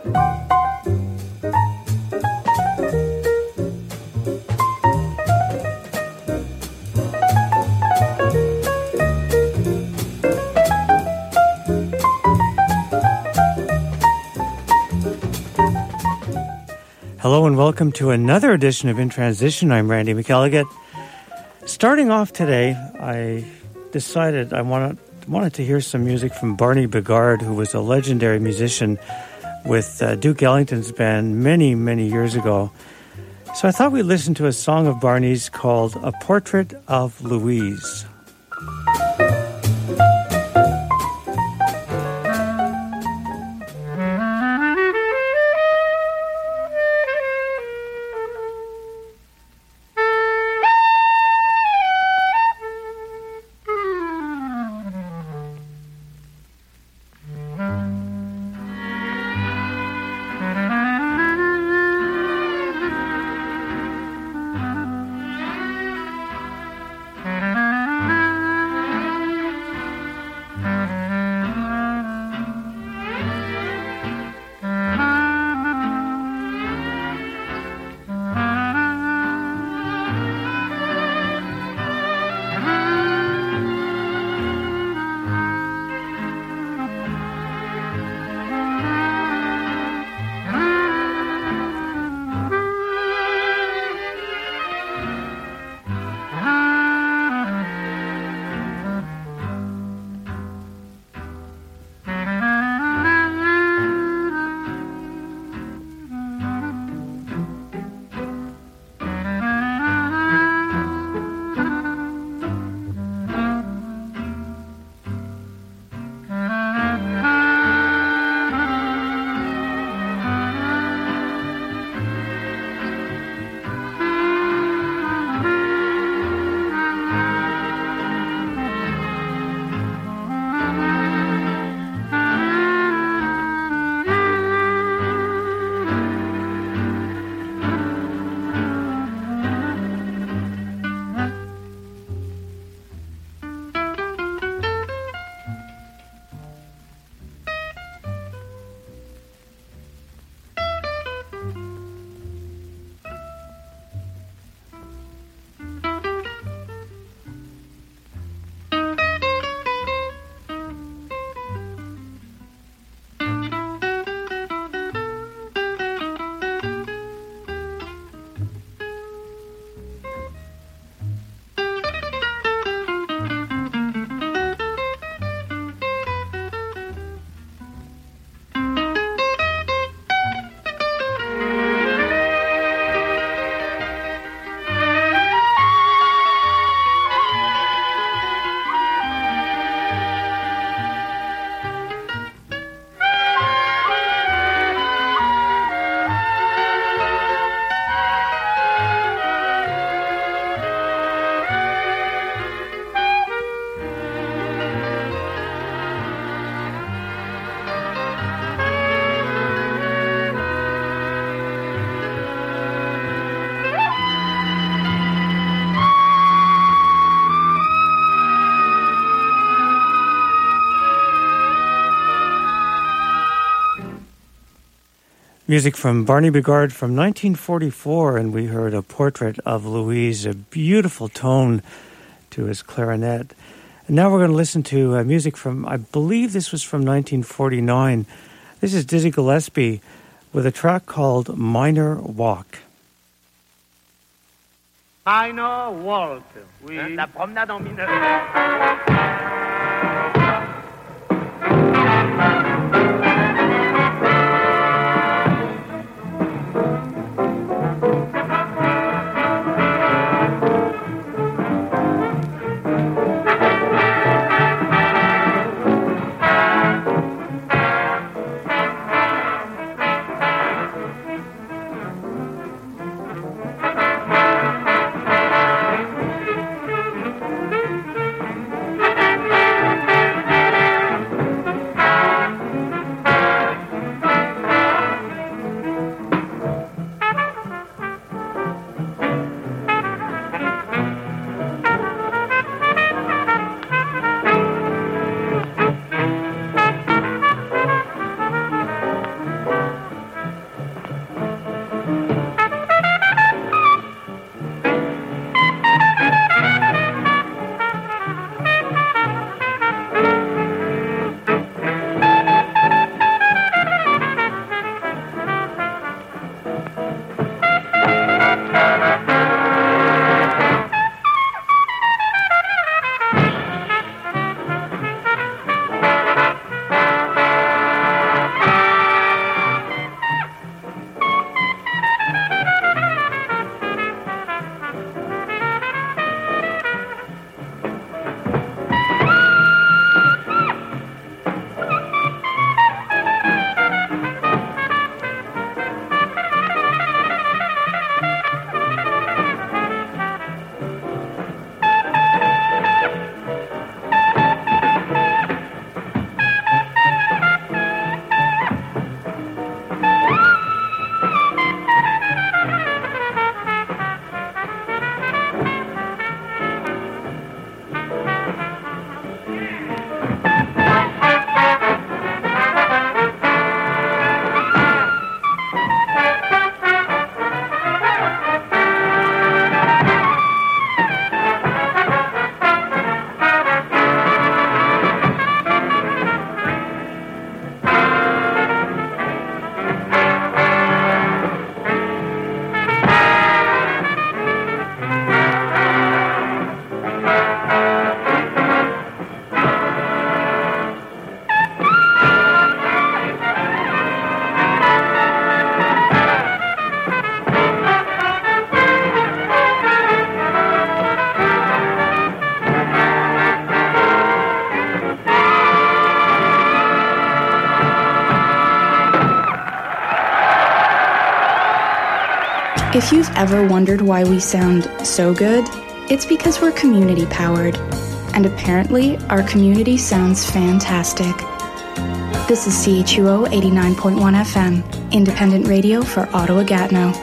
Hello and welcome to another edition of In Transition. I'm Randy McElligott. Starting off today, I decided I wanted to hear some music from Barney Bigard, who was a legendary musician with Duke Ellington's band many, many years ago. So I thought we'd listen to a song of Barney's called A Portrait of Louise. Music from Barney Bigard from 1944, and we heard A Portrait of Louise, a beautiful tone to his clarinet. And now we're going to listen to music from, I believe this was from 1949. This is Dizzy Gillespie with a track called Minor Walk. Minor Walk, oui. La promenade en mineur. If you've ever wondered why we sound so good, it's because we're community powered. And apparently, our community sounds fantastic. This is CHUO 89.1 FM, independent radio for Ottawa-Gatineau.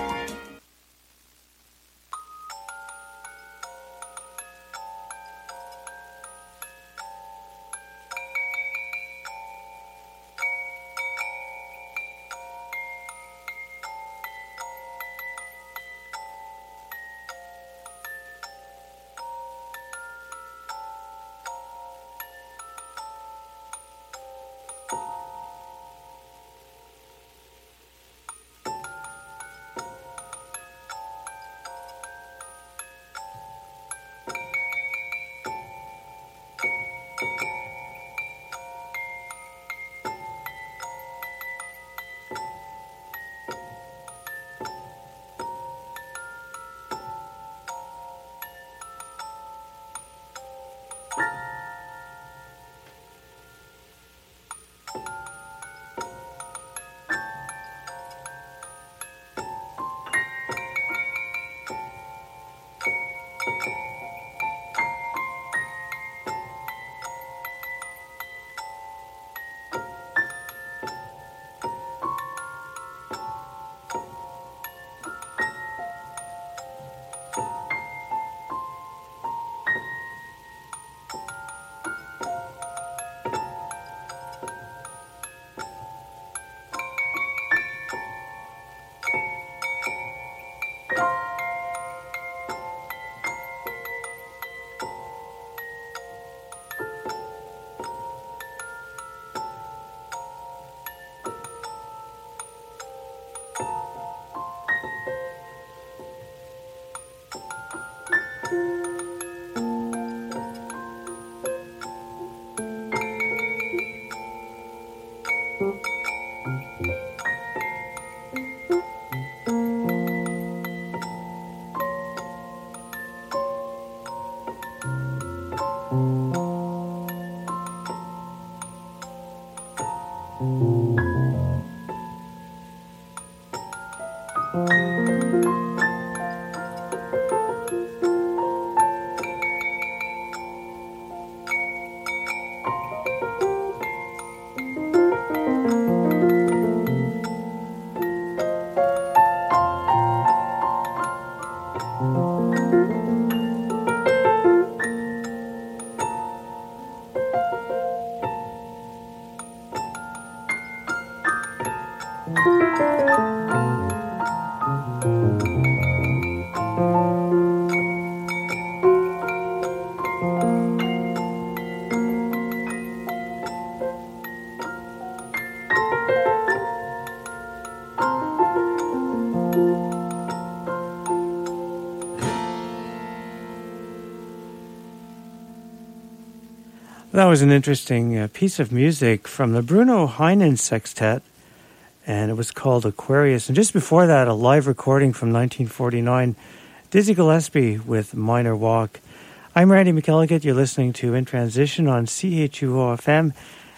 That was an interesting piece of music from the Bruno Heinen Sextet, and it was called Aquarius. And just before that, a live recording from 1949, Dizzy Gillespie with Minor Walk. I'm Randy McElligott. You're listening to In Transition on CHUO FM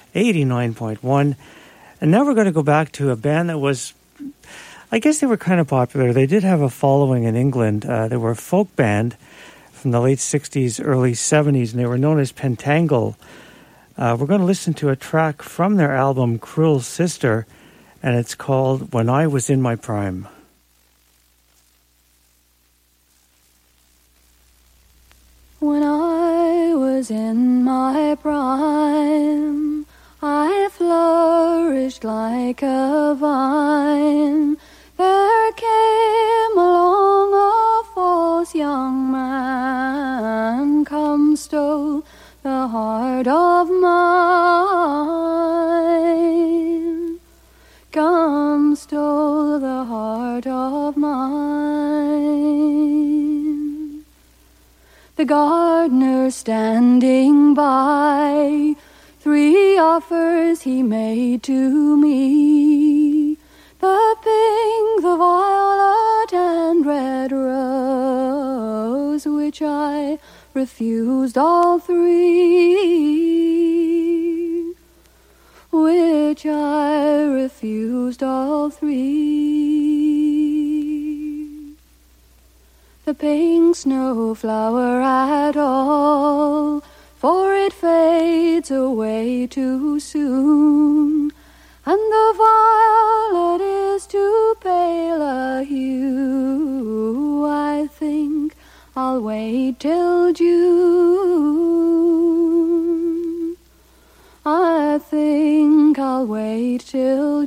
89.1. And now we're going to go back to a band that was, I guess they were kind of popular. They did have a following in England. They were a folk band from the late 60s, early 70s, and they were known as Pentangle. We're going to listen to a track from their album Cruel Sister, and it's called When I Was in My Prime. When I was in my prime, I flourished like a vine. There came along a false young man, come stole the heart of mine. Come stole the heart of mine. The gardener standing by, 3 offers he made to me. The pink, the violet, and red rose, which I refused all 3. Which I refused all 3. the pink snowflower at all, for it fades away too soon, and the violet is too pale a hue. I think I'll wait till June. I think I'll wait till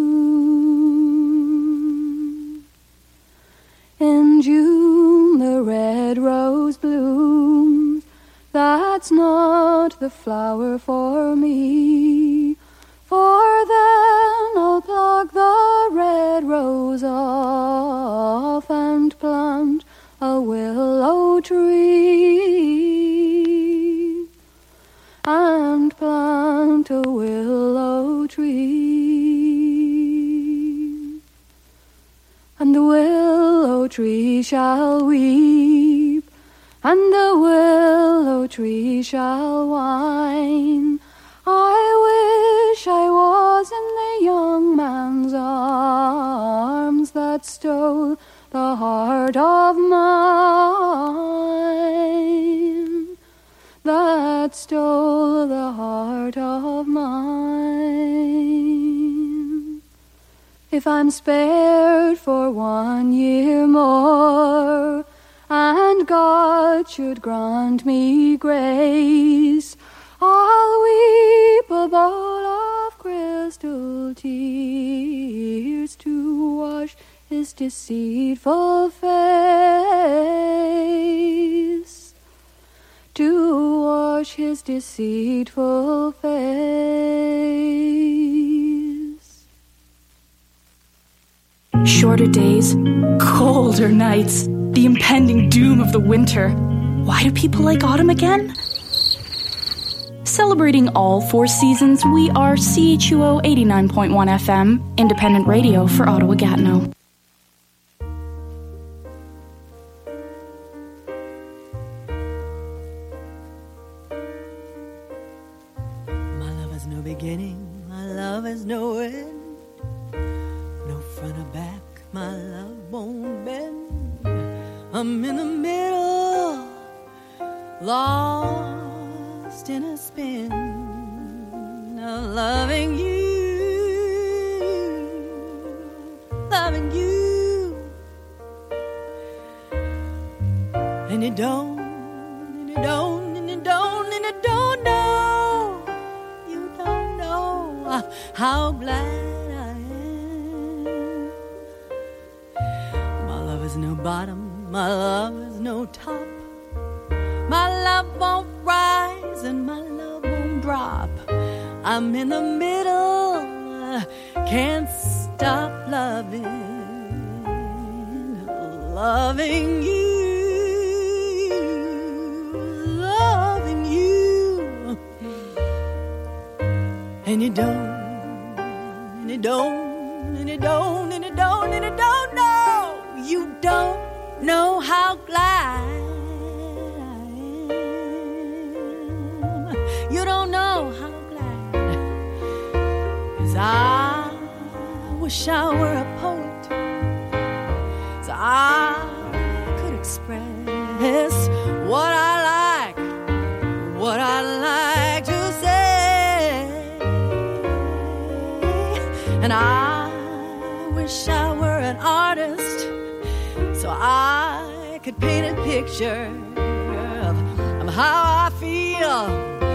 June. In June the red rose blooms. That's not the flower for me. For then I'll pluck the red rose off and plant a willow tree. And plant a willow tree. And the willow tree shall weep, and the willow tree shall whine. I wish I was in the young man's arms that stole the heart of mine, that stole the heart of mine. If I'm spared for 1 year more, and God should grant me grace, I'll weep a bowl of crystal tears to wash his deceitful face, to wash his deceitful face. Shorter days, colder nights, the impending doom of the winter. Why do people like autumn again? Celebrating all 4 seasons, we are CHUO 89.1 FM, independent radio for Ottawa-Gatineau. My love has no beginning, my love has no end. No front or back, my love won't bend. I'm in the middle, lost in a spin of loving you, loving you. And you don't, and you don't, and you don't, and you don't know, you don't know how glad I am. My love is no bottom, my love is no top. My love won't rise and my love won't drop. I'm in the middle, can't stop loving, loving you, loving you. And you don't, and you don't, and you don't, and you don't, and you don't know, you don't know how glad you don't know how glad, 'cause I wish I were a poet, so I could express what I like to say. And I wish I were an artist, so I could paint a picture of how I feel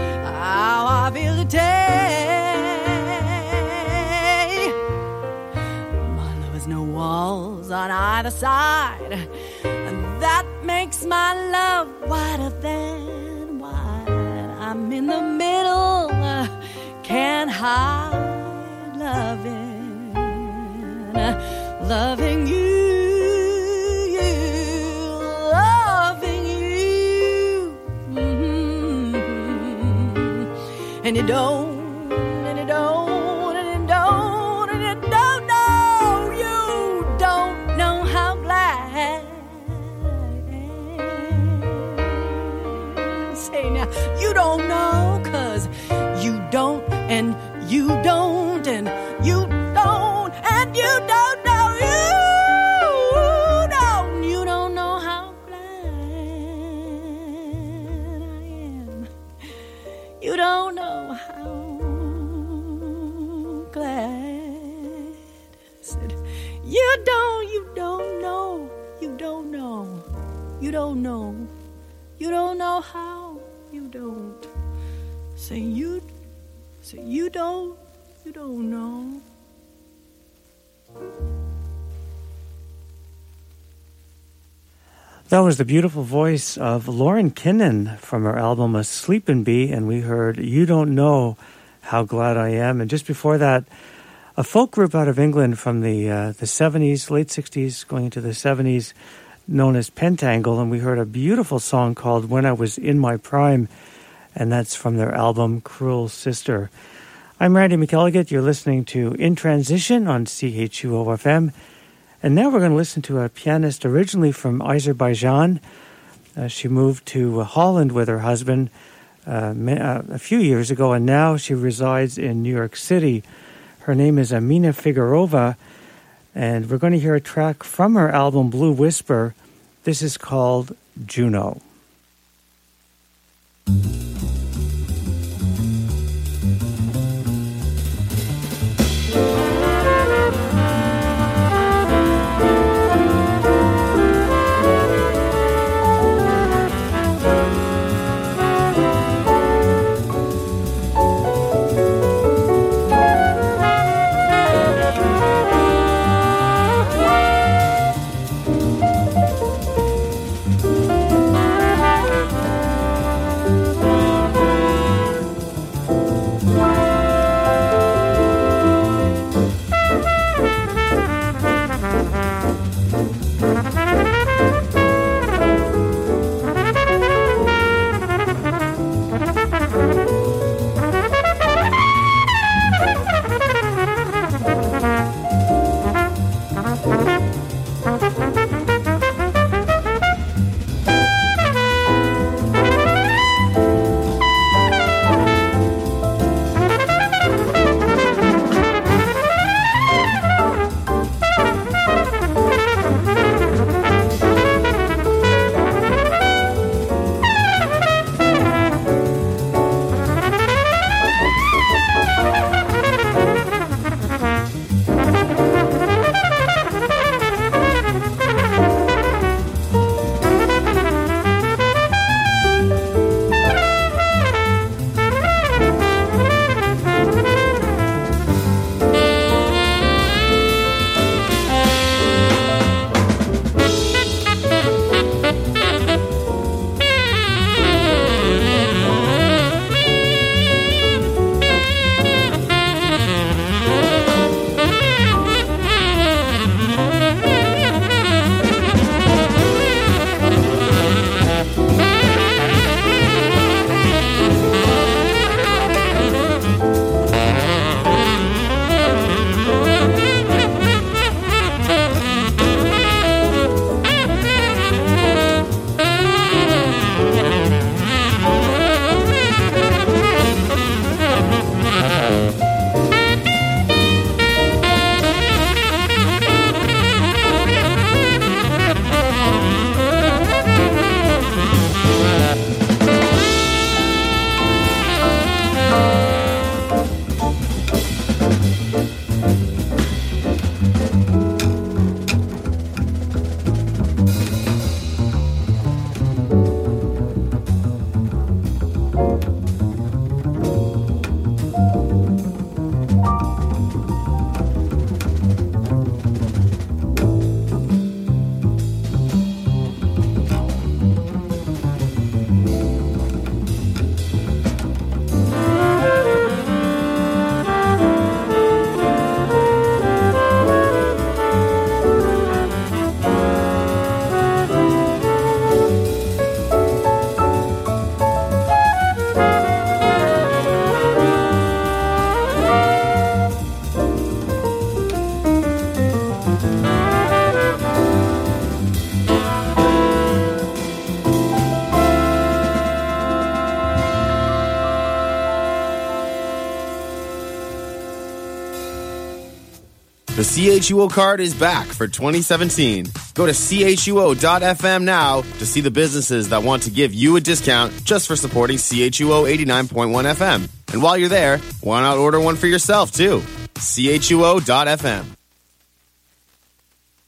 today. My love has no walls on either side, and that makes my love wider than wide. I'm in the middle, can't hide loving, loving you. And you don't, and you don't, and you don't, and you don't know, you don't know how glad I am. Say now, you don't know, 'cause you don't, and you don't, and you don't, and you don't know, you don't, you don't know, you don't know, you don't know, you don't know how, you don't. Say you don't know. That was the beautiful voice of Lauren Kinnan from her album A Sleepin' Bee, and we heard You Don't Know How Glad I Am. And just before that, a folk group out of England from the 70s, late 60s, going into the 70s, known as Pentangle, and we heard a beautiful song called When I Was in My Prime, and that's from their album Cruel Sister. I'm Randy McElligott. You're listening to In Transition on CHUO-FM. And now we're going to listen to a pianist originally from Azerbaijan. She moved to Holland with her husband a few years ago, and now she resides in New York City. Her name is Amina Figurova, and we're going to hear a track from her album Blue Whisper. This is called Juno. The CHUO card is back for 2017. Go to CHUO.FM now to see the businesses that want to give you a discount just for supporting CHUO 89.1 FM. And while you're there, why not order one for yourself, too? CHUO.FM.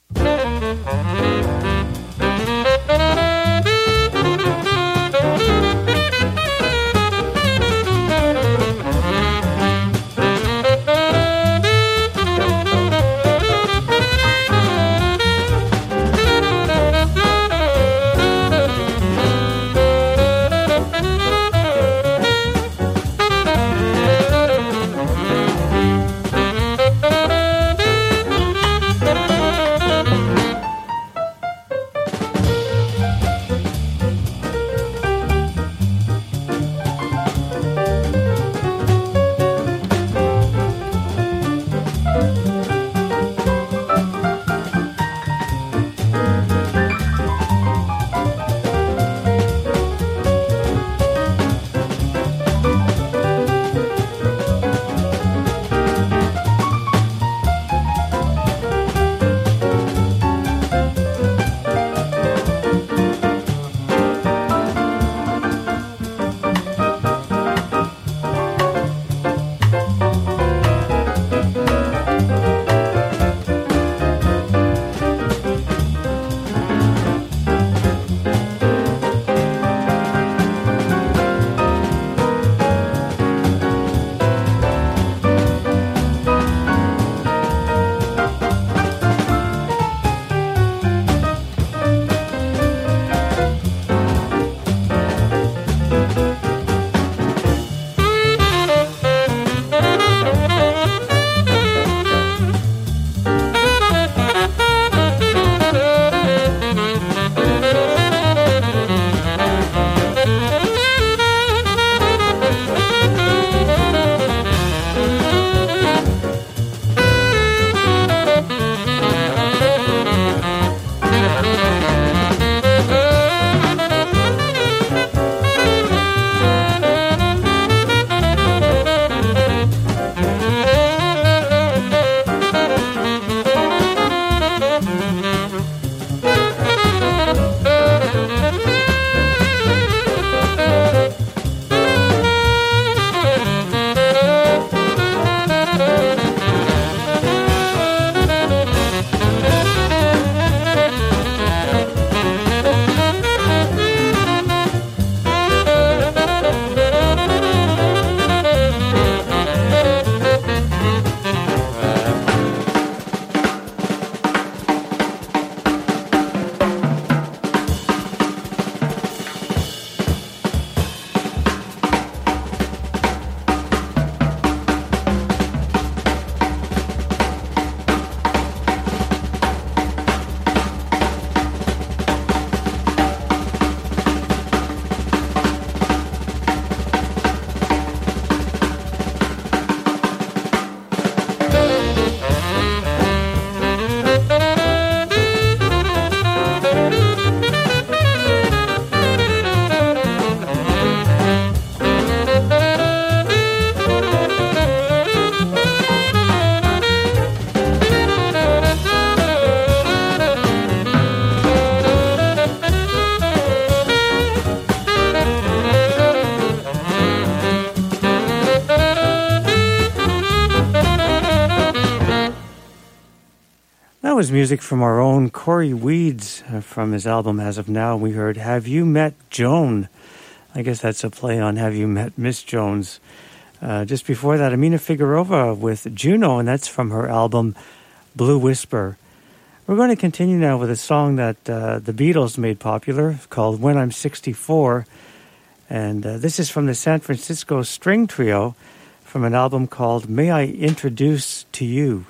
That was music from our own Corey Weeds from his album As of Now. We heard Have You Met Joan? I guess that's a play on Have You Met Miss Jones? Just before that, Amina Figueroa with Juno, and that's from her album Blue Whisper. We're going to continue now with a song that the Beatles made popular called When I'm 64. And this is from the San Francisco String Trio from an album called May I Introduce to You.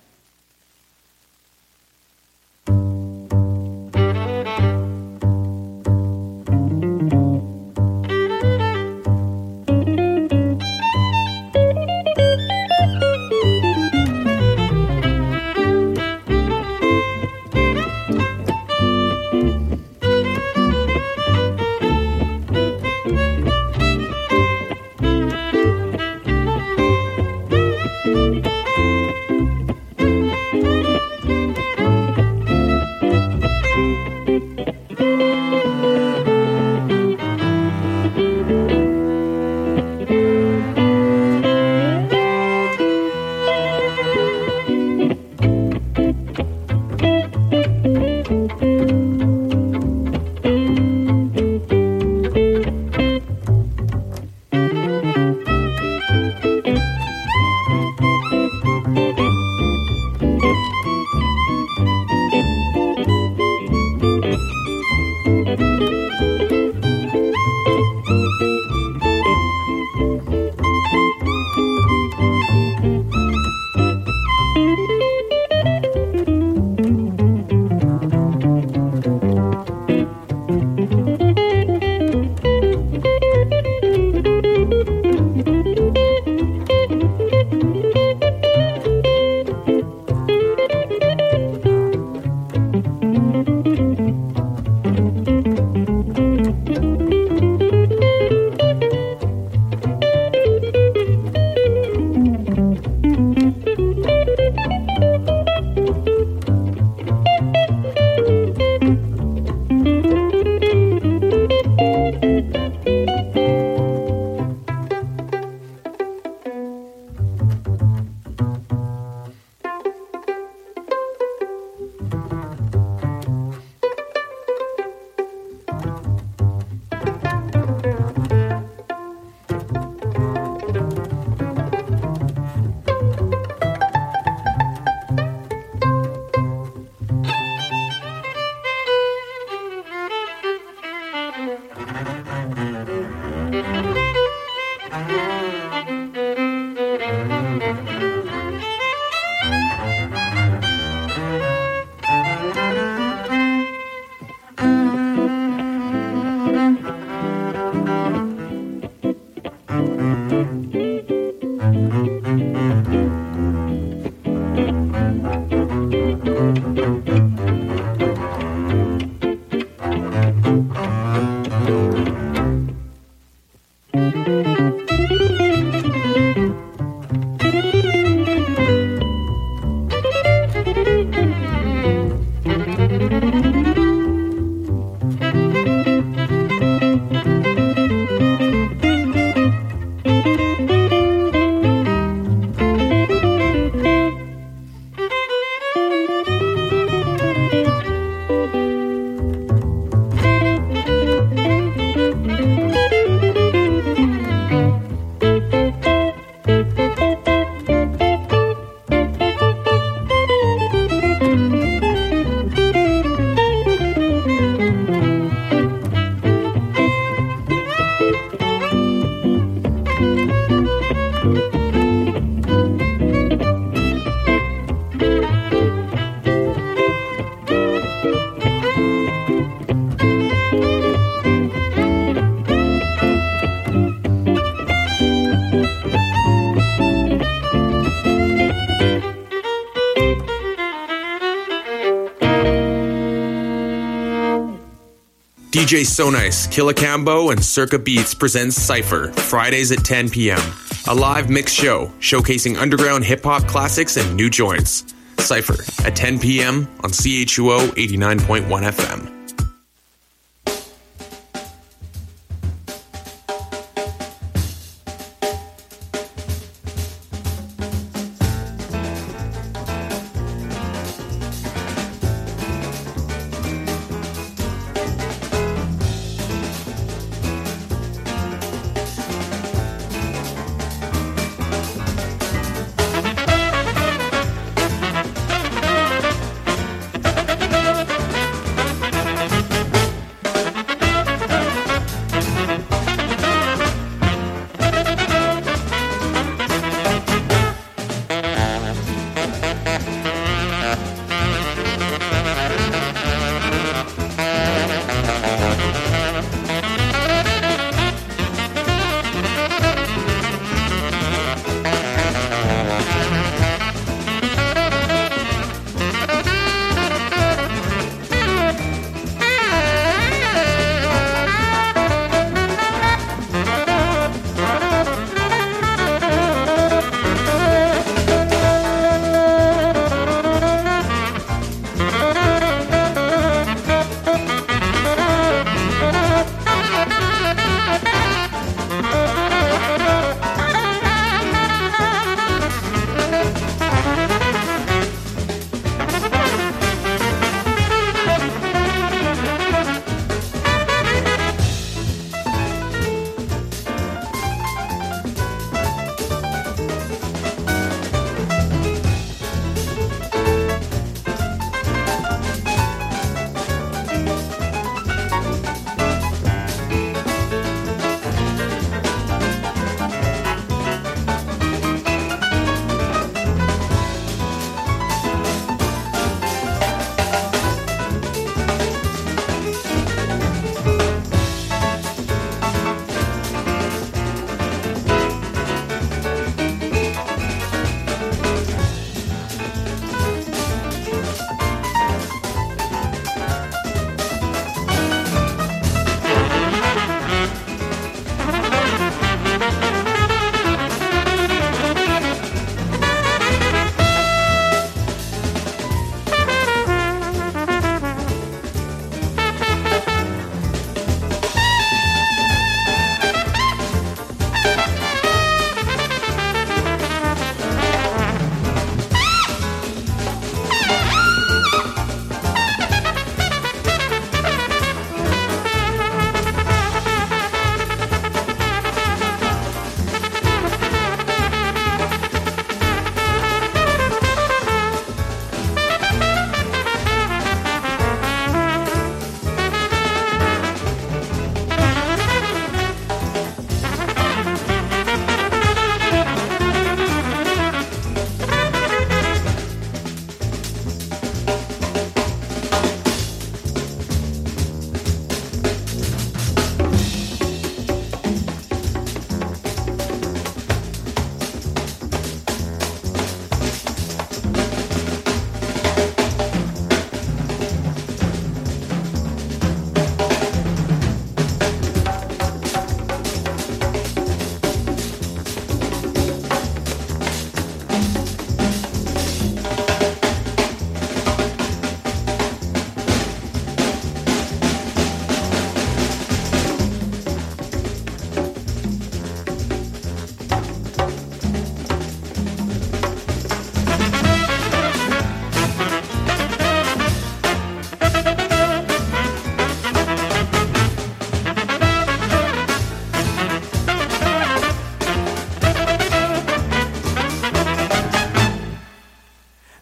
DJ So Nice, Killicambo, and Circa Beats presents Cypher, Fridays at 10 p.m. A live mix show showcasing underground hip-hop classics and new joints. Cypher at 10 p.m. on CHUO 89.1 FM.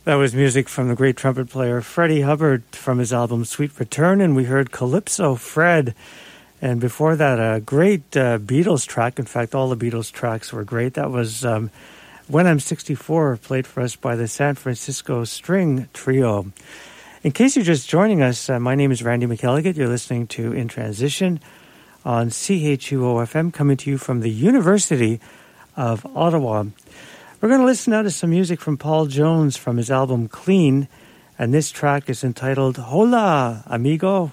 That was music from the great trumpet player Freddie Hubbard from his album Sweet Return, and we heard Calypso Fred. And before that, a great Beatles track. In fact, all the Beatles tracks were great. That was When I'm 64, played for us by the San Francisco String Trio. In case you're just joining us, my name is Randy McElligott. You're listening to In Transition on CHUO-FM, coming to you from the University of Ottawa. We're going to listen now to some music from Paul Jones from his album Clean, and this track is entitled Hola, Amigo.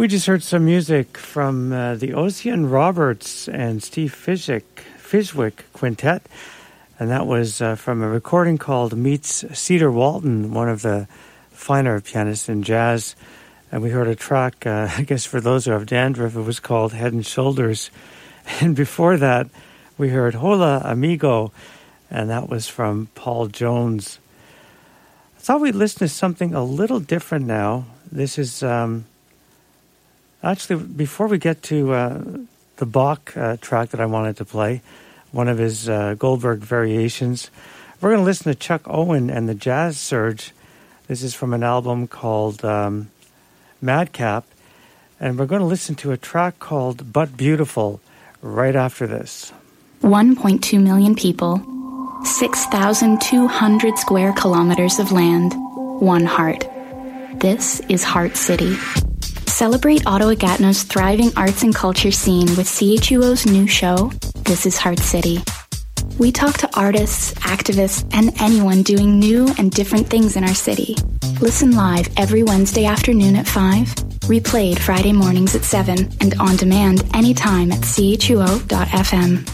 We just heard some music from the Ocean Roberts and Steve Fishwick Quintet, and that was from a recording called Meets Cedar Walton, one of the finer pianists in jazz. And we heard a track, I guess for those who have dandruff, it was called Head and Shoulders. And before that, we heard Hola Amigo, and that was from Paul Jones. I thought we'd listen to something a little different now. This is, actually, before we get to the Bach track that I wanted to play, one of his Goldberg variations, we're going to listen to Chuck Owen and the Jazz Surge. This is from an album called Madcap, and we're going to listen to a track called But Beautiful right after this. 1.2 million people, 6,200 square kilometers of land, one heart. This is Heart City. Celebrate Ottawa Gatineau's thriving arts and culture scene with CHUO's new show, This is Heart City. We talk to artists, activists, and anyone doing new and different things in our city. Listen live every Wednesday afternoon at 5, replayed Friday mornings at 7, and on demand anytime at chuo.fm.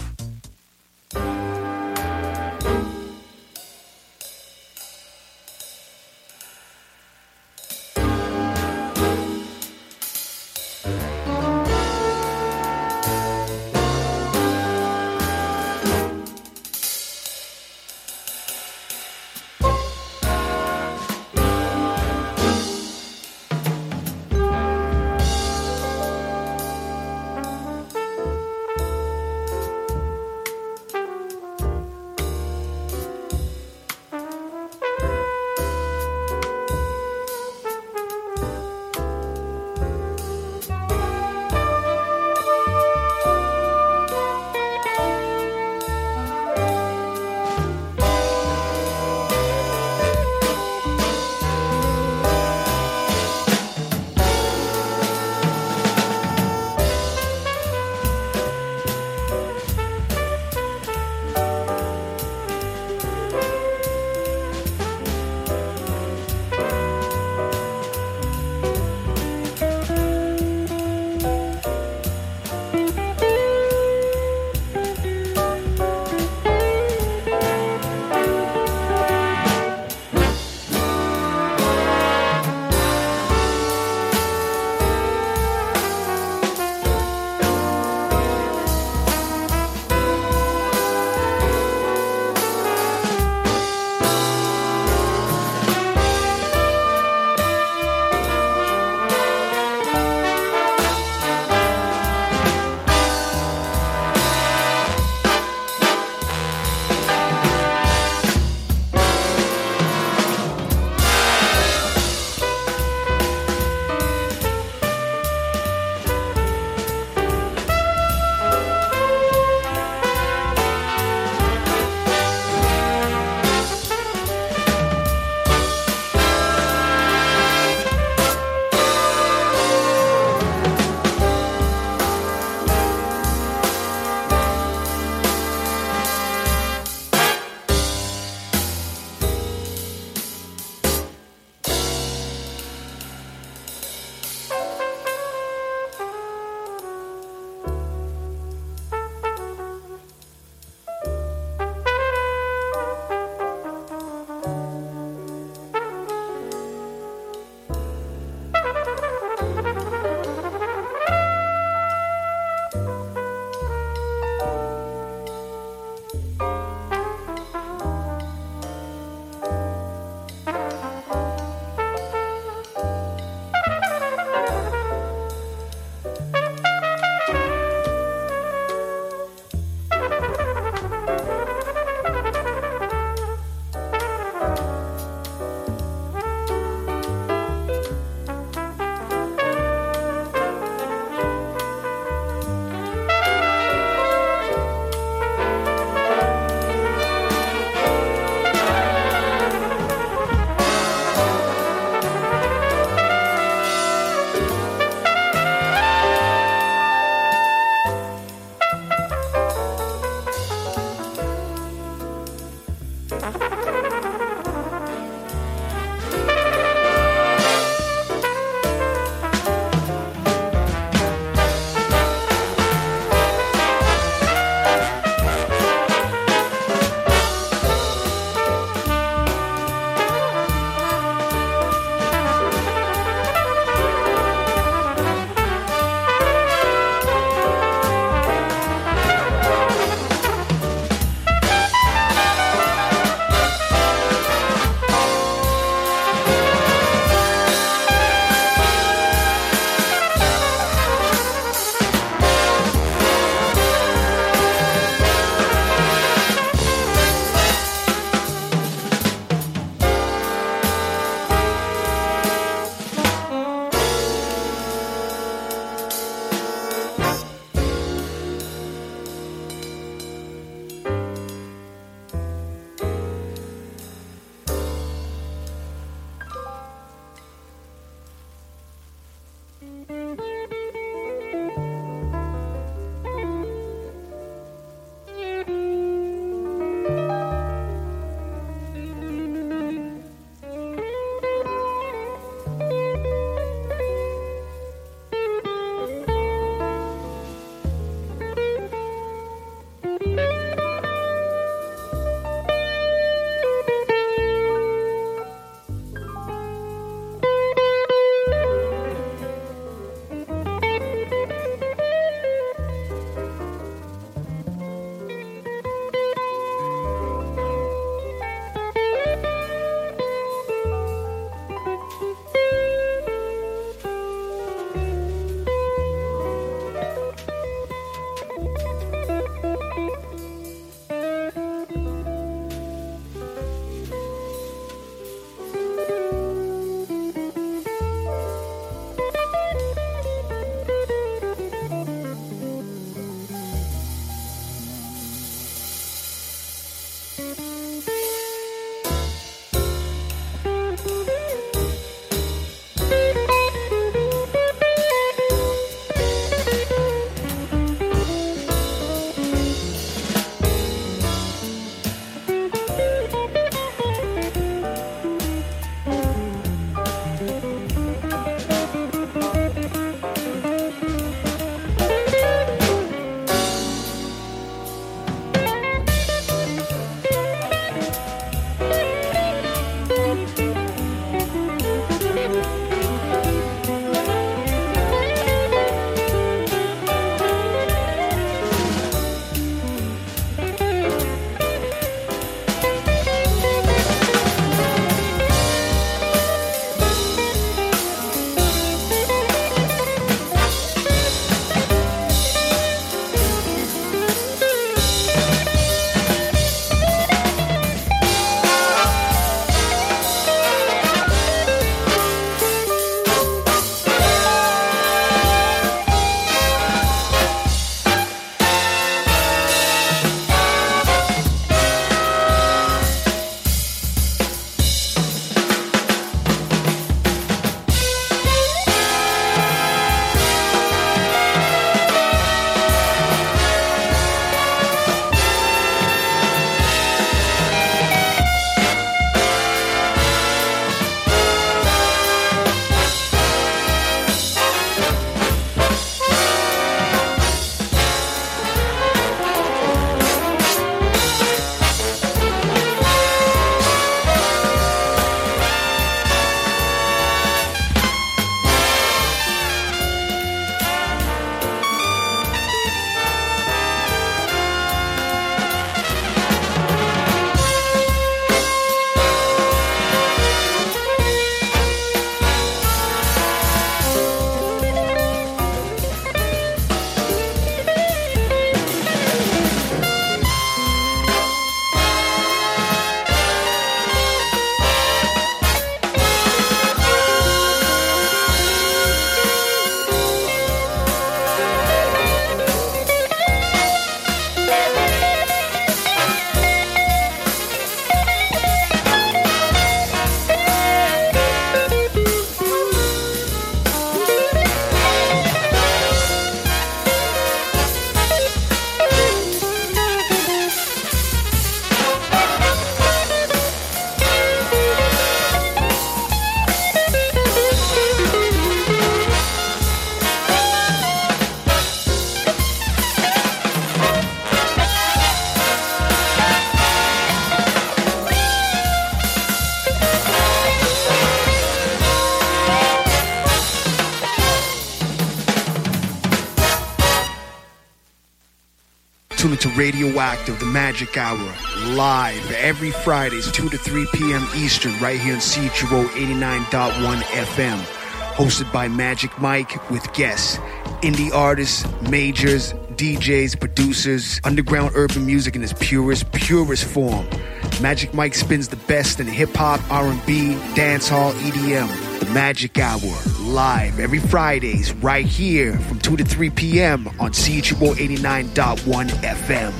Tune into Radioactive, the Magic Hour, live every Fridays, 2 to 3 p.m. Eastern, right here on CHUO 89.1 FM. Hosted by Magic Mike with guests, indie artists, majors, DJs, producers, underground urban music in its purest form. Magic Mike spins the best in hip-hop, R&B, dancehall, EDM. The Magic Hour, live every Fridays, right here from 2 to 3 p.m. on CHUO 89.1 FM.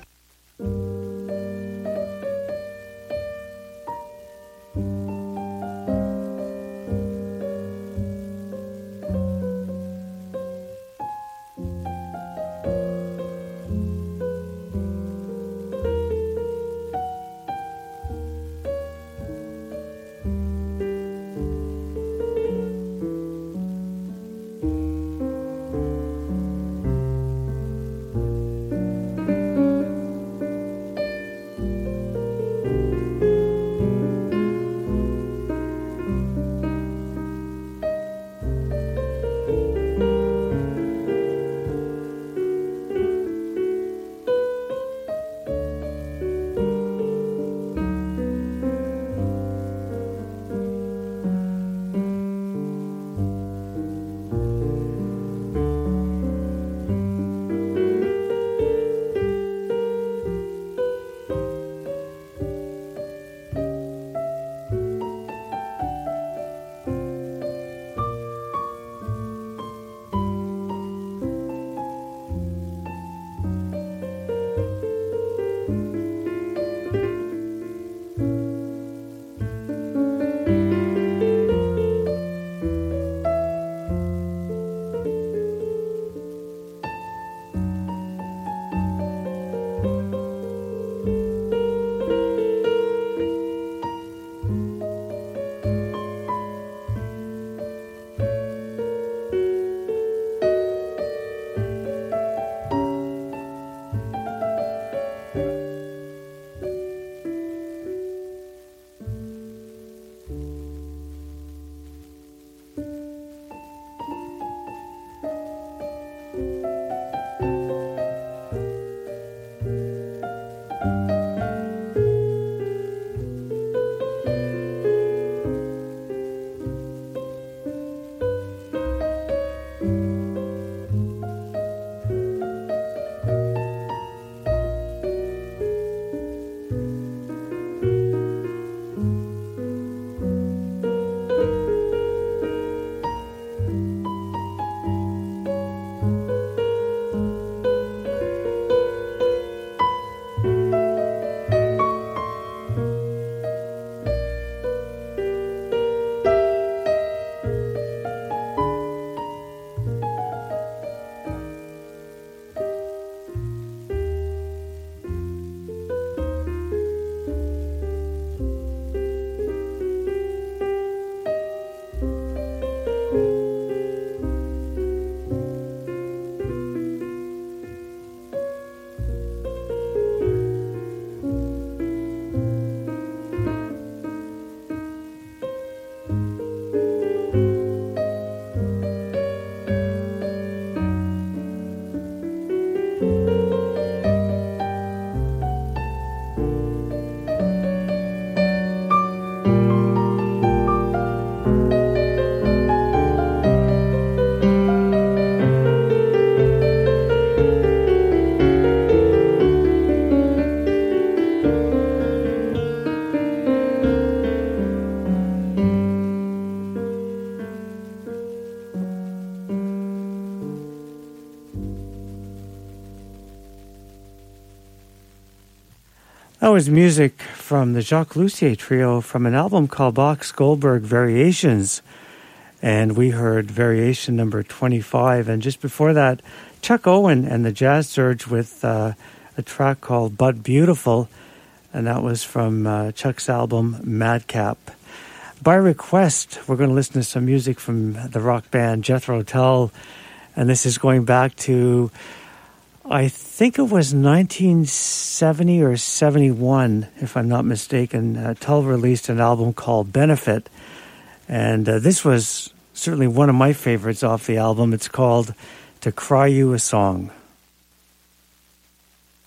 That was music from the Jacques Lussier Trio from an album called Bach's Goldberg Variations. And we heard variation number 25. And just before that, Chuck Owen and the Jazz Surge with a track called But Beautiful. And that was from Chuck's album Madcap. By request, we're going to listen to some music from the rock band Jethro Tull. And this is going back to, I think it was 1970 or 71, if I'm not mistaken. Tull released an album called Benefit. And this was certainly one of my favorites off the album. It's called To Cry You a Song.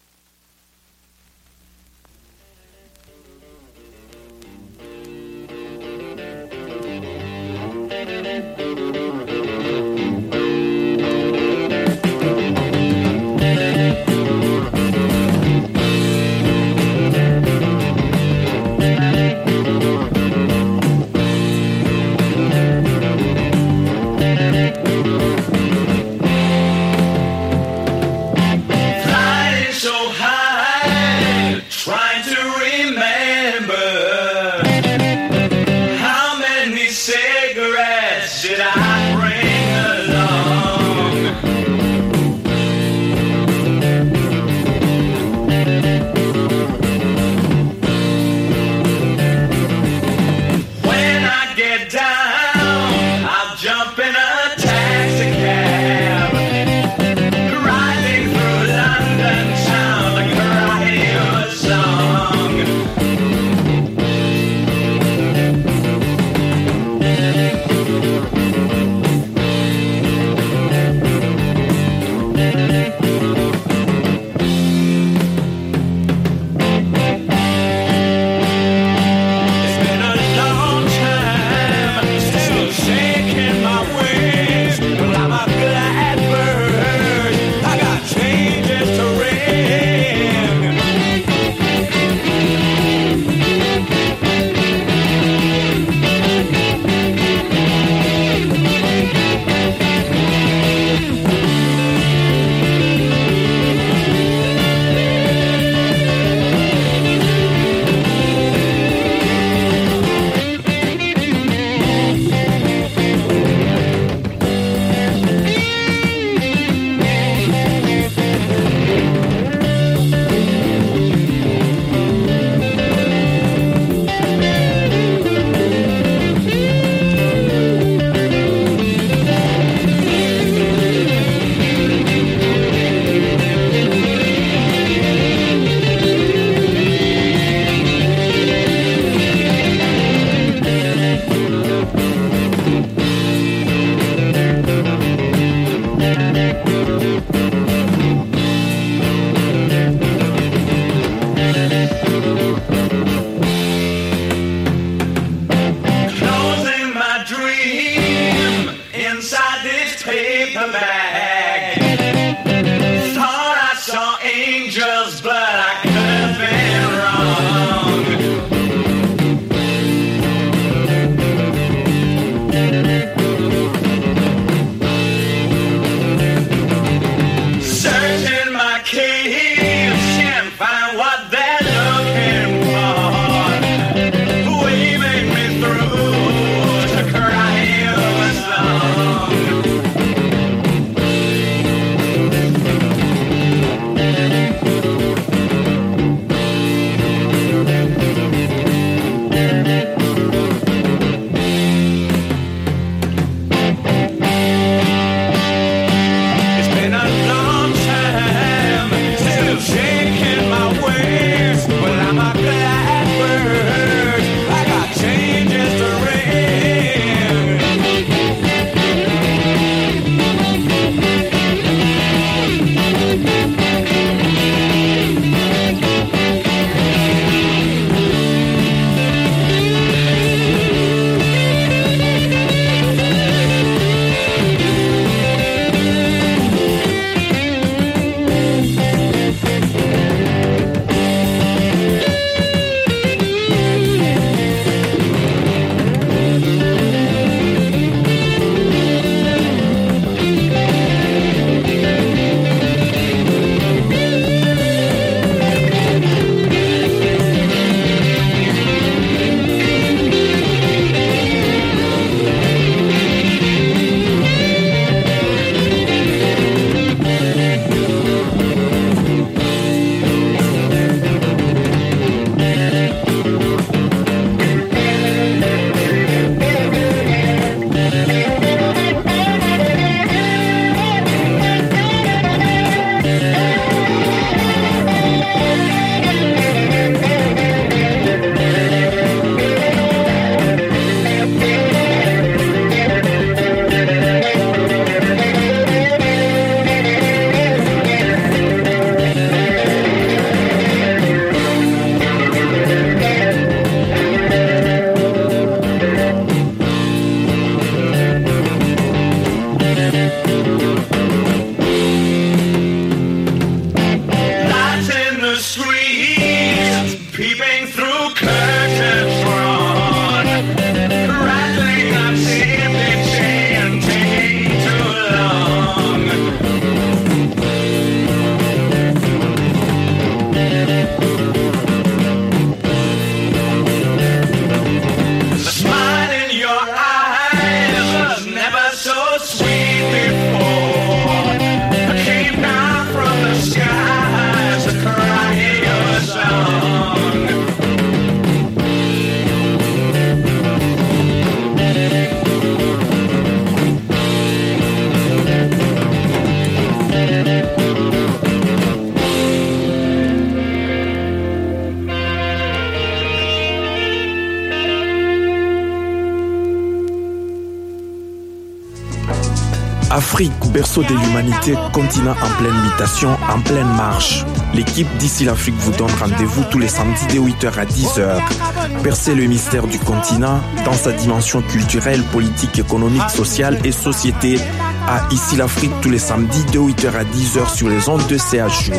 Afrique, berceau de l'humanité, continent en pleine mutation, en pleine marche. L'équipe d'ici l'Afrique vous donne rendez-vous tous les samedis de 8h à 10h. Percez le mystère du continent dans sa dimension culturelle, politique, économique, sociale et société. À Ici l'Afrique tous les samedis de 8h à 10h sur les ondes de CHU.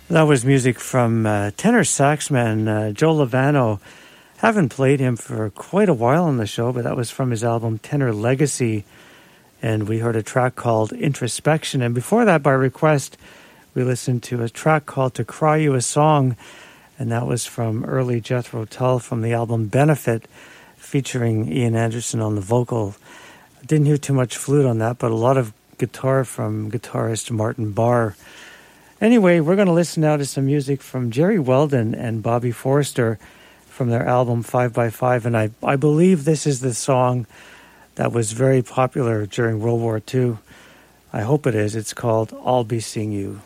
That was music from tenor saxman Joe Lovano. Haven't played him for quite a while on the show, but that was from his album Tenor Legacy. And we heard a track called Introspection. And before that, by request, we listened to a track called To Cry You a Song. And that was from early Jethro Tull from the album Benefit, featuring Ian Anderson on the vocal. I didn't hear too much flute on that, but a lot of guitar from guitarist Martin Barr. Anyway, we're going to listen now to some music from Jerry Weldon and Bobby Forrester from their album 5x5. And I believe this is the song that was very popular during World War II. I hope it is. It's called I'll Be Seeing You.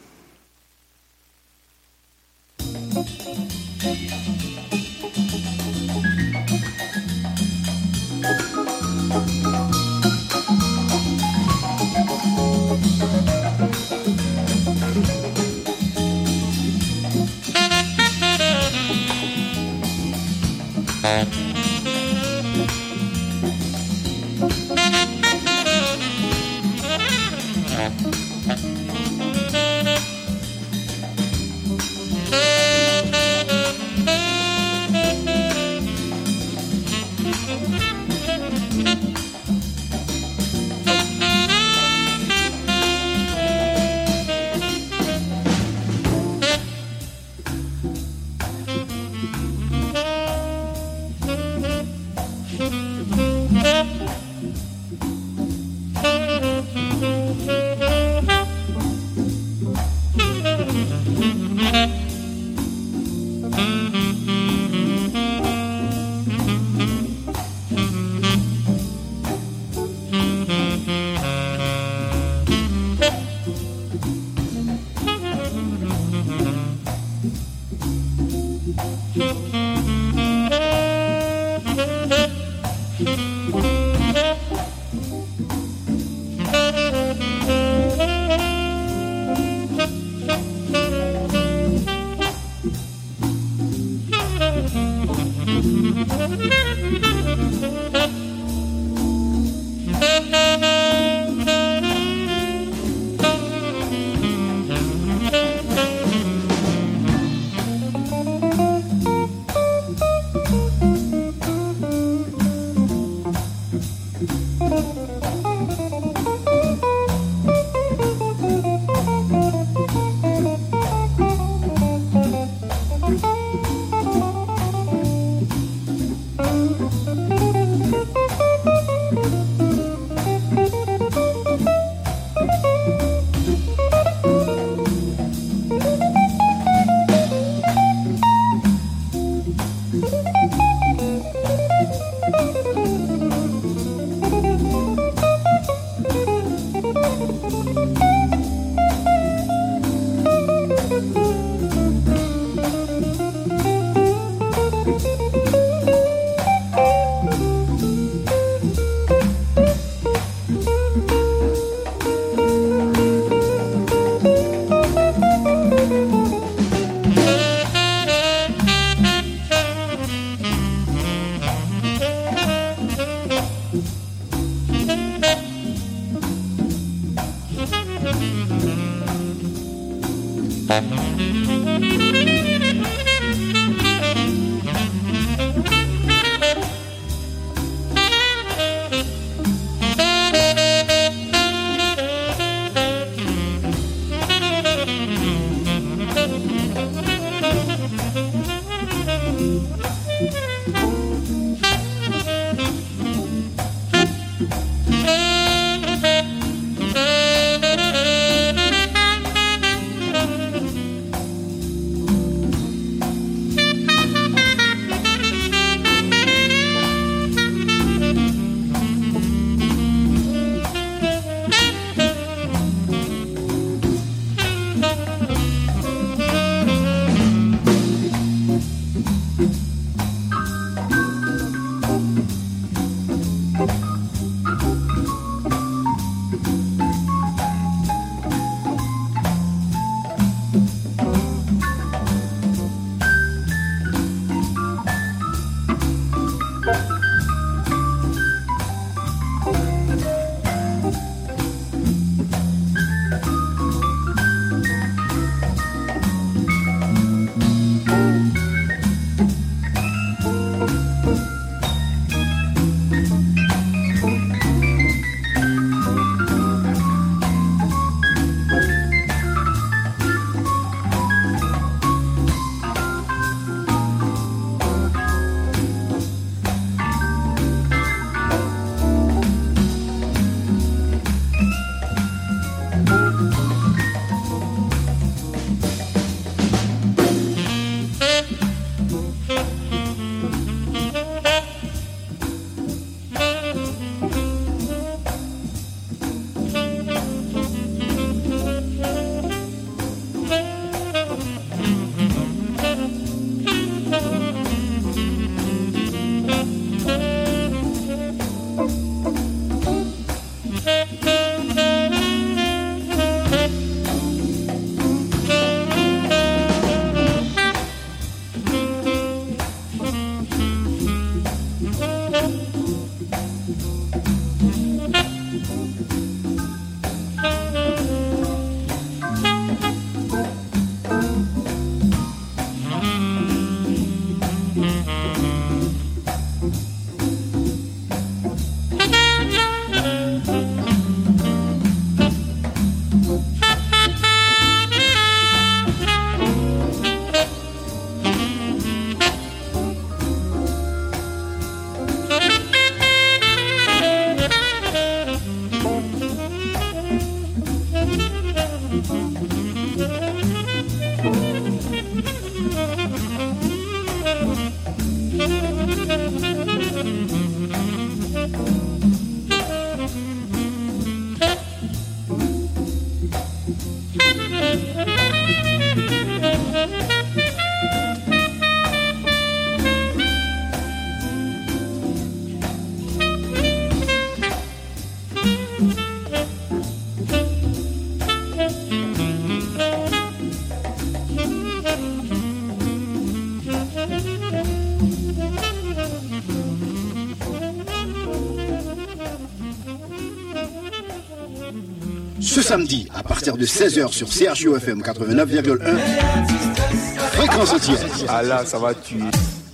Ce samedi, à partir de 16h sur CHUO-FM 89,1, Fréquence entière. Ah là, ça va tuer.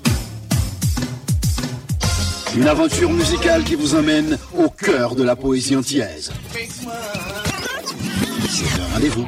Une aventure musicale qui vous emmène au cœur de la poésie antillaise. C'est un rendez-vous.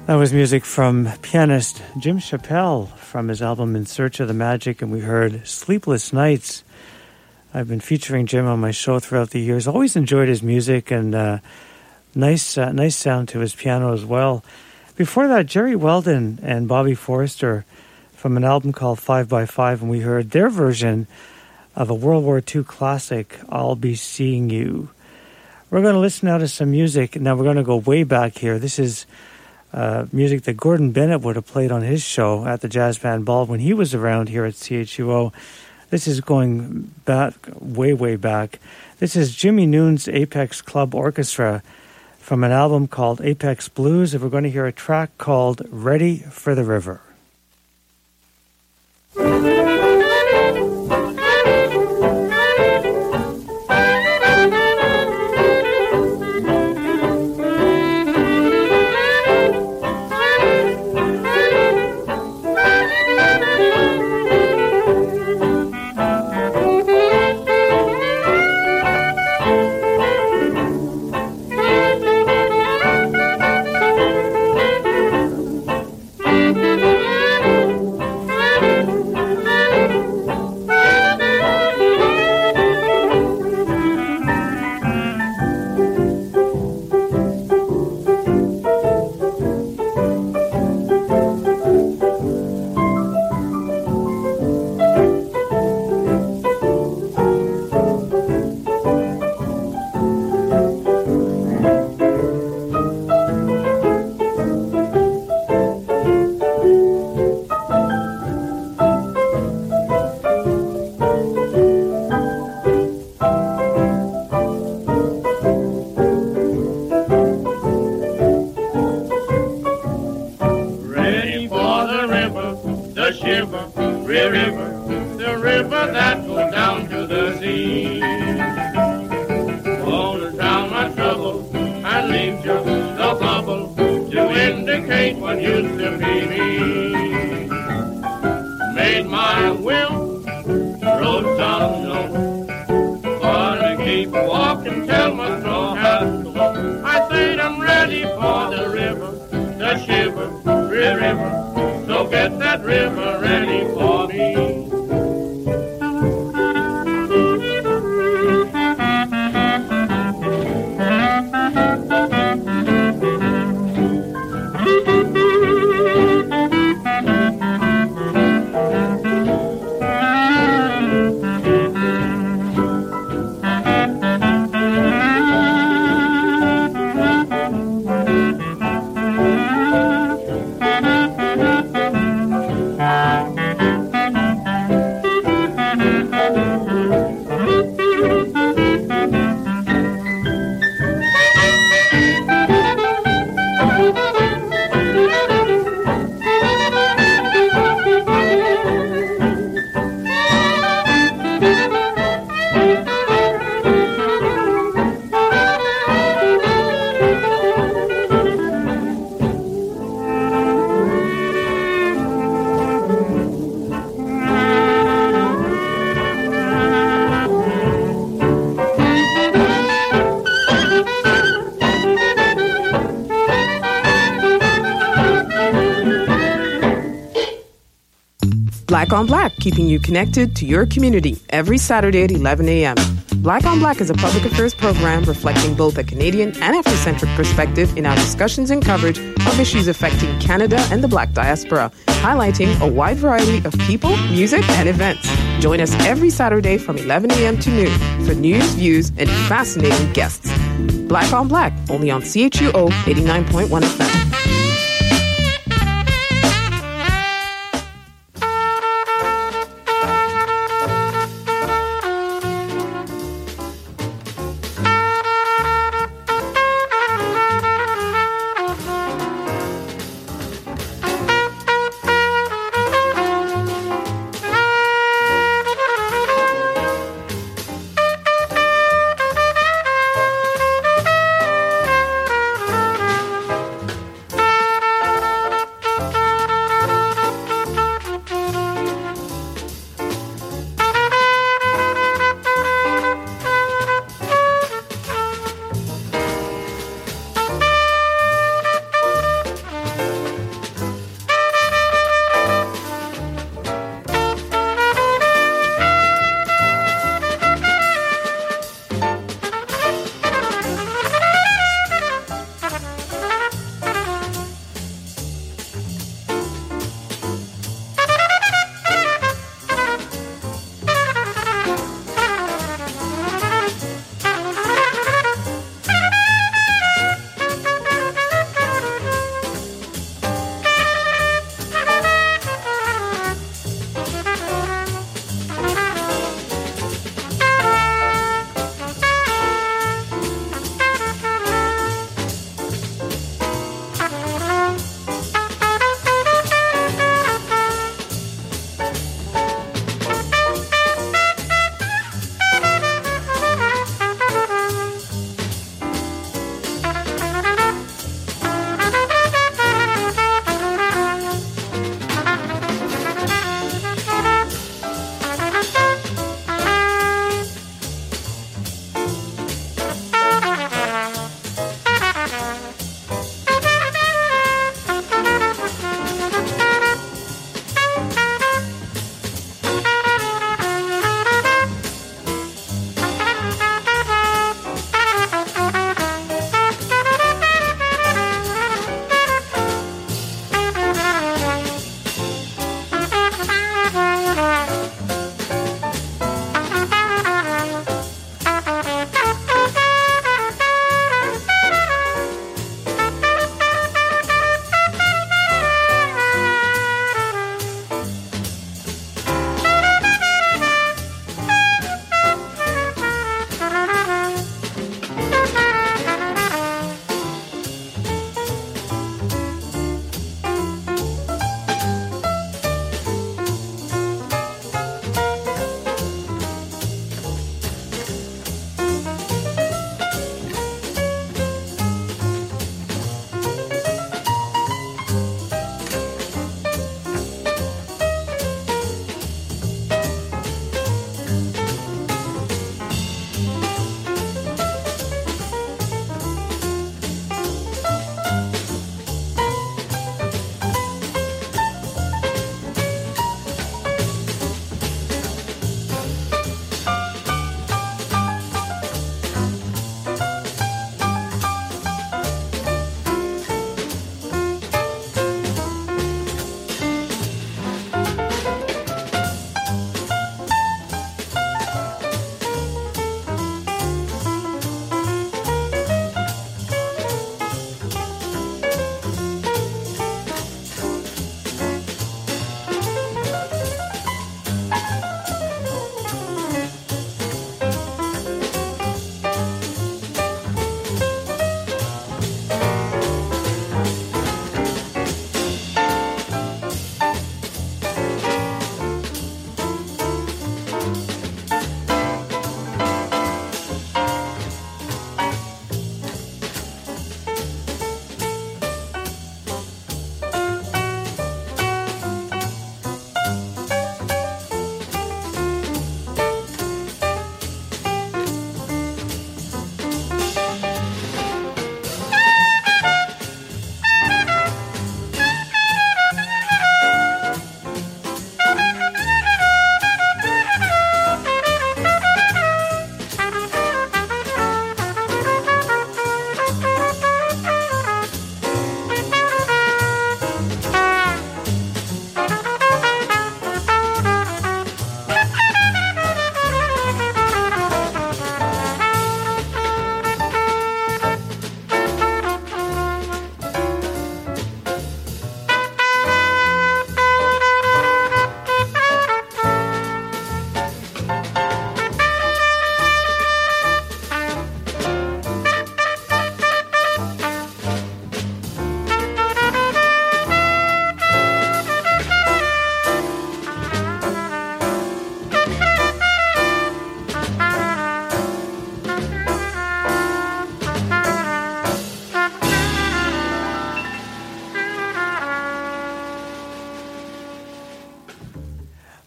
That was music from pianist Jim Chappell from his album In Search of the Magic, and we heard Sleepless Nights. I've been featuring Jim on my show throughout the years. Always enjoyed his music, and nice sound to his piano as well. Before that, Jerry Weldon and Bobby Forrester from an album called 5x5, and we heard their version of a World War II classic, I'll Be Seeing You. We're going to listen now to some music. Now we're going to go way back here. This is music that Gordon Bennett would have played on his show at the Jazz Band Ball when he was around here at CHUO. This is going back, way back. This is Jimmy Noon's Apex Club Orchestra from an album called Apex Blues, and we're going to hear a track called Ready for the River. Black on Black, keeping you connected to your community every Saturday at 11 a.m. Black on Black is a public affairs program reflecting both a Canadian and Afrocentric perspective in our discussions and coverage of issues affecting Canada and the Black diaspora, highlighting a wide variety of people, music, and events. Join us every Saturday from 11 a.m. to noon for news, views, and fascinating guests. Black on Black, only on CHUO 89.1 FM.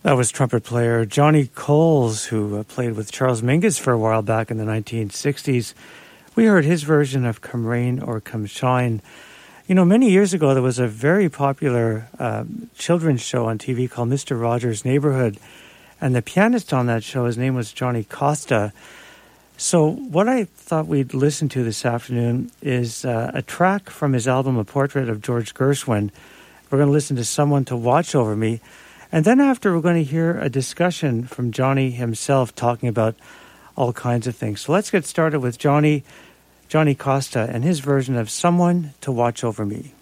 That was trumpet player Johnny Coles, who played with Charles Mingus for a while back in the 1960s. We heard his version of Come Rain or Come Shine. You know, many years ago, there was a very popular children's show on TV called Mr. Rogers' Neighborhood. And the pianist on that show, his name was Johnny Costa. So what I thought we'd listen to this afternoon is a track from his album, A Portrait of George Gershwin. We're going to listen to Someone to Watch Over Me. And then after, we're going to hear a discussion from Johnny himself talking about all kinds of things. So let's get started with Johnny Costa and his version of Someone to Watch Over Me.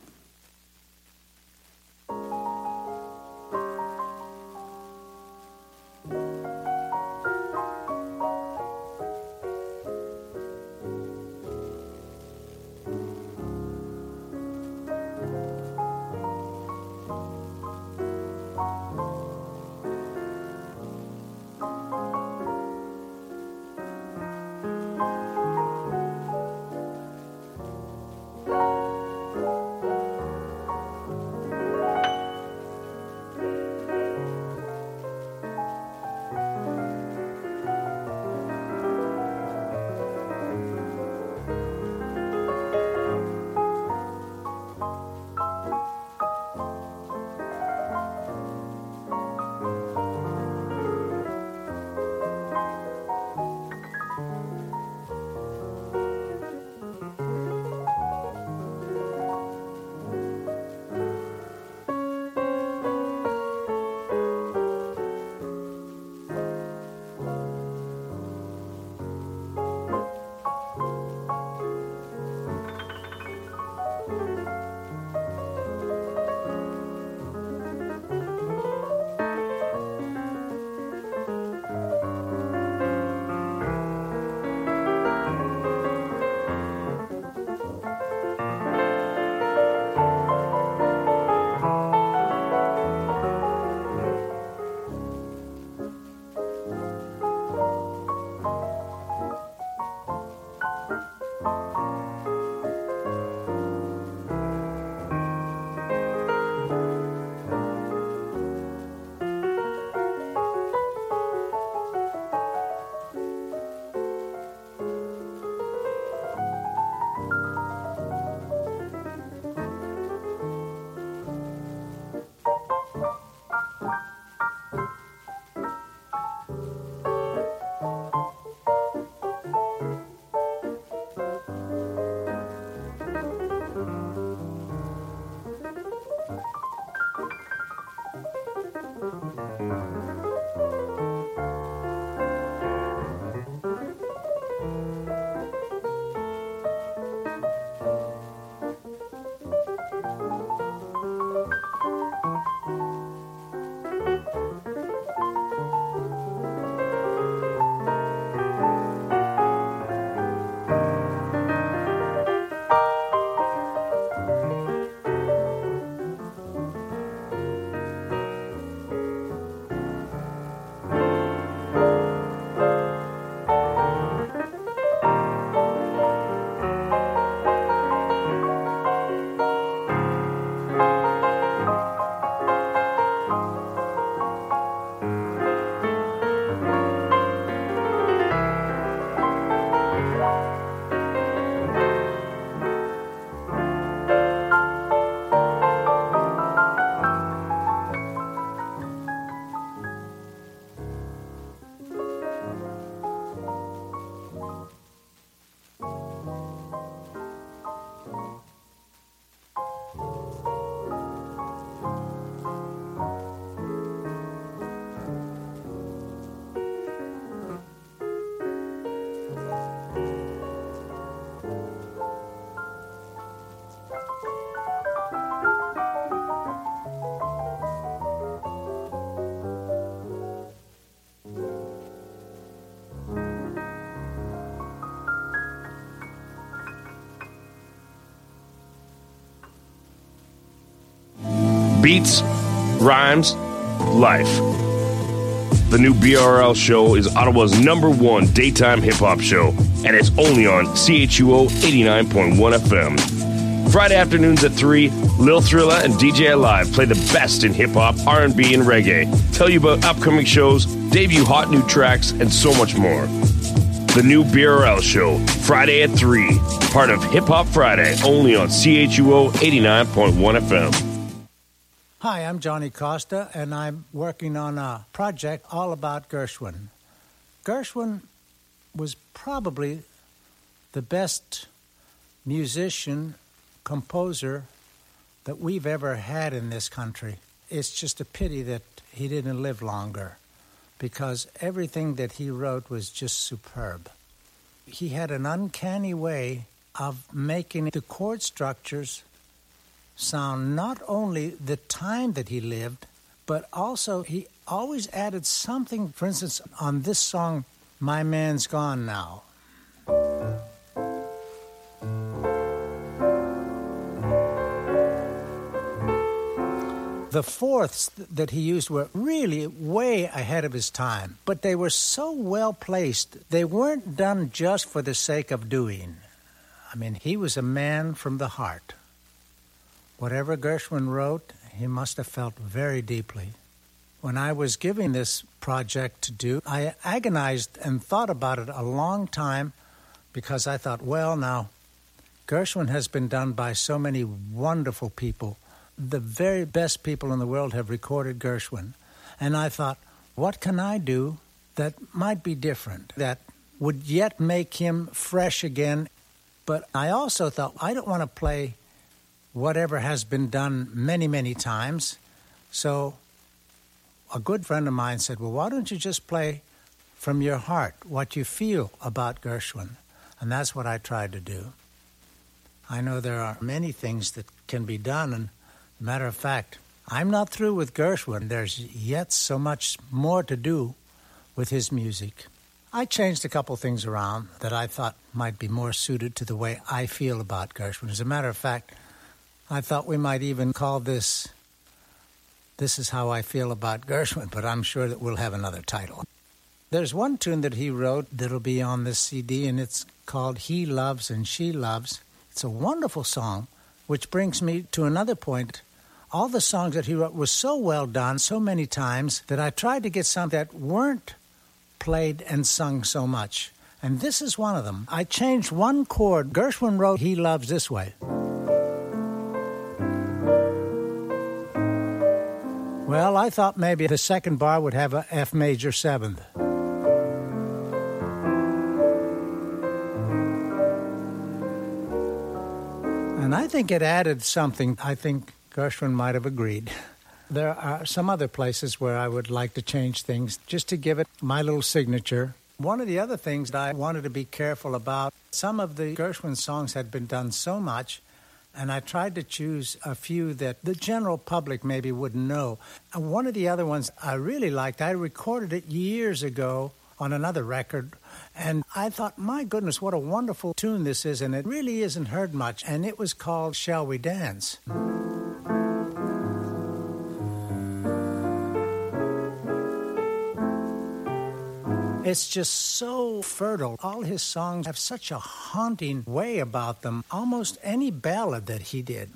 Beats, rhymes, life. The new BRL show is Ottawa's #1 daytime hip-hop show, and it's only on CHUO 89.1 FM. Friday afternoons at 3, Lil Thrilla and DJ Alive play the best in hip-hop, R&B, and reggae. Tell you about upcoming shows, debut hot new tracks, and so much more. The new BRL Show, Friday at 3. Part of Hip Hop Friday, only on CHUO 89.1 FM. Hi, I'm Johnny Costa, and I'm working on a project all about Gershwin. Gershwin was probably the best musician, composer that we've ever had in this country. It's just a pity that he didn't live longer, because everything that he wrote was just superb. He had an uncanny way of making the chord structures sound not only the time that he lived, but also he always added something. For instance, on this song, My Man's Gone Now. The fourths that he used were really way ahead of his time, but they were so well placed. They weren't done just for the sake of doing. I mean, he was a man from the heart. Whatever Gershwin wrote, he must have felt very deeply. When I was giving this project to do, I agonized and thought about it a long time, because I thought, well, now, Gershwin has been done by so many wonderful people. The very best people in the world have recorded Gershwin. And I thought, what can I do that might be different, that would yet make him fresh again? But I also thought, I don't want to play whatever has been done many, many times. So a good friend of mine said, well, why don't you just play from your heart what you feel about Gershwin? And that's what I tried to do. I know there are many things that can be done, and matter of fact, I'm not through with Gershwin. There's yet so much more to do with his music. I changed a couple things around that I thought might be more suited to the way I feel about Gershwin. As a matter of fact, I thought we might even call this Is How I Feel About Gershwin, but I'm sure that we'll have another title. There's one tune that he wrote that'll be on this CD, and it's called He Loves and She Loves. It's a wonderful song, which brings me to another point. All the songs that he wrote were so well done so many times that I tried to get some that weren't played and sung so much. And this is one of them. I changed one chord. Gershwin wrote He Loves this way. Well, I thought maybe the second bar would have a F major seventh. And I think it added something. I think Gershwin might have agreed. There are some other places where I would like to change things just to give it my little signature. One of the other things that I wanted to be careful about, some of the Gershwin songs had been done so much, and I tried to choose a few that the general public maybe wouldn't know. And one of the other ones I really liked, I recorded it years ago on another record, and I thought, my goodness, what a wonderful tune this is, and it really isn't heard much, and it was called Shall We Dance? It's just so fertile. All his songs have such a haunting way about them, almost any ballad that he did.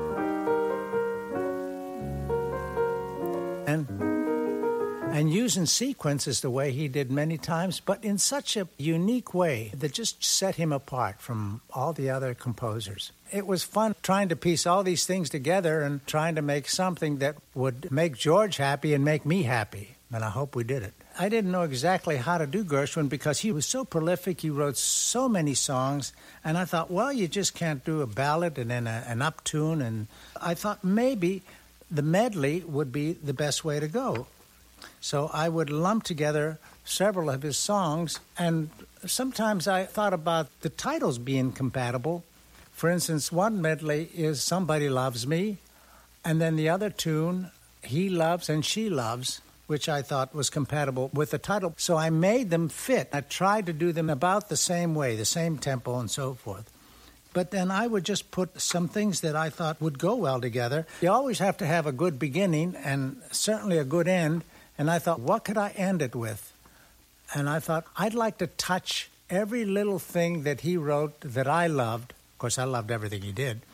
And using sequences the way he did many times, but in such a unique way that just set him apart from all the other composers. It was fun trying to piece all these things together and trying to make something that would make George happy and make me happy. And I hope we did it. I didn't know exactly how to do Gershwin because he was so prolific. He wrote so many songs. And I thought, well, you just can't do a ballad and then an uptune. And I thought maybe the medley would be the best way to go. So I would lump together several of his songs. And sometimes I thought about the titles being compatible. For instance, one medley is Somebody Loves Me. And then the other tune, He Loves and She Loves, which I thought was compatible with the title. So I made them fit. I tried to do them about the same way, the same tempo and so forth. But then I would just put some things that I thought would go well together. You always have to have a good beginning and certainly a good end. And I thought, what could I end it with? And I thought, I'd like to touch every little thing that he wrote that I loved. Of course, I loved everything he did.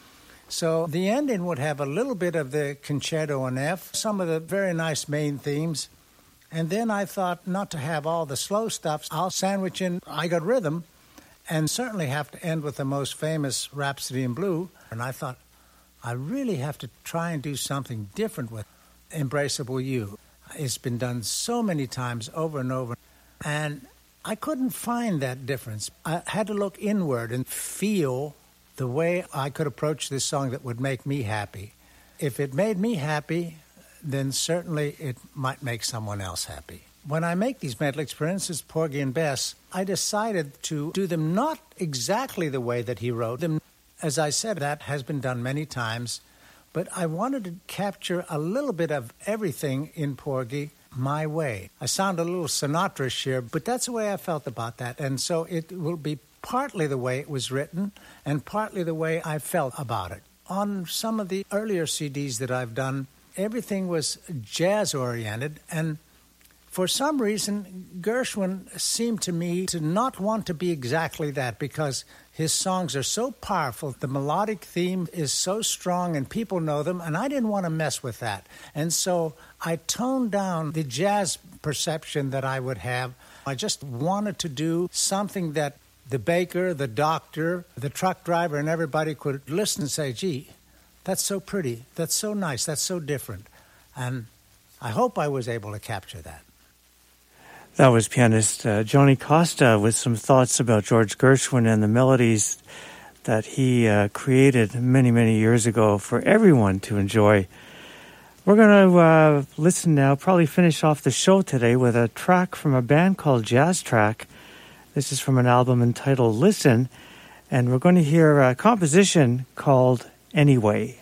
So the ending would have a little bit of the concerto in F, some of the very nice main themes. And then I thought not to have all the slow stuff. I'll sandwich in I Got Rhythm and certainly have to end with the most famous Rhapsody in Blue. And I thought, I really have to try and do something different with Embraceable You. It's been done so many times over and over. And I couldn't find that difference. I had to look inward and feel the way I could approach this song that would make me happy. If it made me happy, then certainly it might make someone else happy. When I make these medleys, for instance, Porgy and Bess, I decided to do them not exactly the way that he wrote them. As I said, that has been done many times, but I wanted to capture a little bit of everything in Porgy my way. I sound a little Sinatra-ish here, but that's the way I felt about that. And so it will be partly the way it was written and partly the way I felt about it. On some of the earlier CDs that I've done, everything was jazz-oriented, and for some reason, Gershwin seemed to me to not want to be exactly that because his songs are so powerful. The melodic theme is so strong and people know them, and I didn't want to mess with that. And so I toned down the jazz perception that I would have. I just wanted to do something that the baker, the doctor, the truck driver, and everybody could listen and say, gee, that's so pretty, that's so nice, that's so different. And I hope I was able to capture that. That was pianist Johnny Costa with some thoughts about George Gershwin and the melodies that he created many, many years ago for everyone to enjoy. We're going to listen now, probably finish off the show today with a track from a band called Jazz Track. This is from an album entitled Listen, and we're going to hear a composition called Anyway.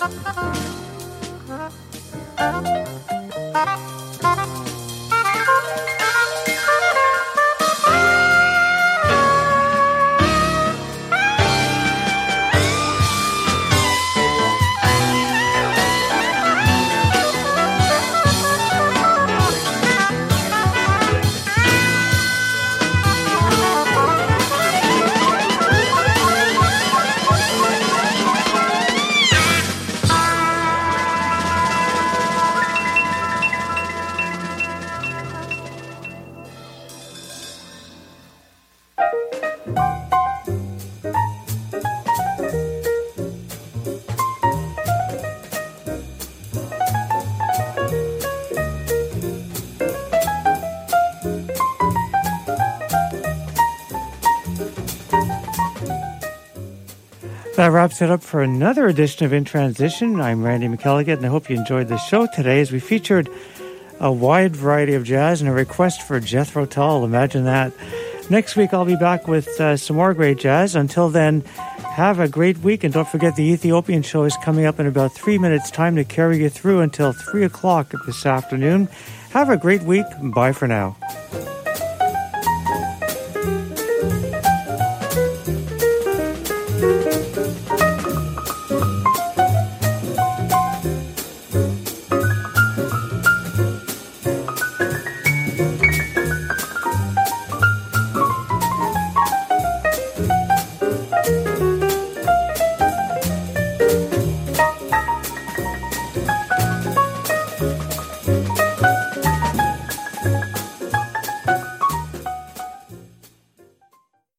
That wraps it up for another edition of In Transition. I'm Randy McElligott, and I hope you enjoyed the show today as we featured a wide variety of jazz and a request for Jethro Tull. Imagine that. Next week, I'll be back with some more great jazz. Until then, have a great week, and don't forget the Ethiopian show is coming up in about 3 minutes' time to carry you through until 3 o'clock this afternoon. Have a great week. Bye for now.